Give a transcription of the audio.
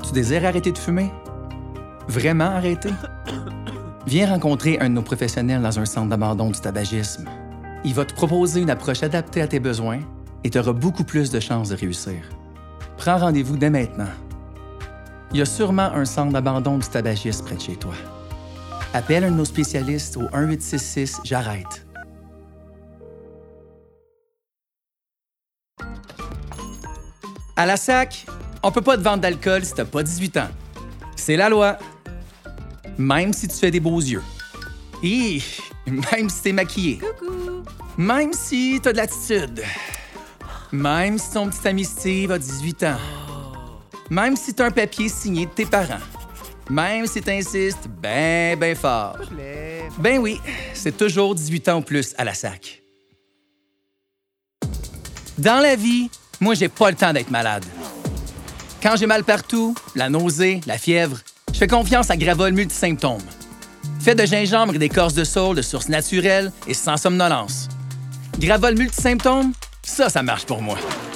Tu désires arrêter de fumer? Vraiment arrêter? Viens rencontrer un de nos professionnels dans un centre d'abandon du tabagisme. Il va te proposer une approche adaptée à tes besoins et tu auras beaucoup plus de chances de réussir. Prends rendez-vous dès maintenant. Il y a sûrement un centre d'abandon du tabagisme près de chez toi. Appelle un de nos spécialistes au 1-866-J'ARRête. À la SAC, on peut pas te vendre d'alcool si t'as pas 18 ans. C'est la loi. Même si tu fais des beaux yeux. Et même si t'es maquillé. Coucou! Même si t'as de l'attitude. Même si ton petit ami Steve a 18 ans. Même si t'as un papier signé de tes parents. Même si t'insistes ben fort. Je lève. Ben oui, c'est toujours 18 ans ou plus à la SAC. Dans la vie, moi, j'ai pas le temps d'être malade. Quand j'ai mal partout, la nausée, la fièvre, je fais confiance à Gravol Multisymptômes. Fait de gingembre et d'écorce de saule de source naturelle et sans somnolence. Gravol Multisymptômes, ça marche pour moi.